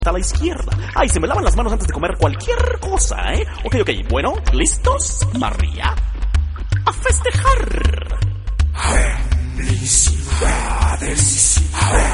a la izquierda. Ay, se me lavan las manos antes de comer cualquier cosa, ¿eh? Ok, bueno, ¿listos? María, a festejar. Felicidades.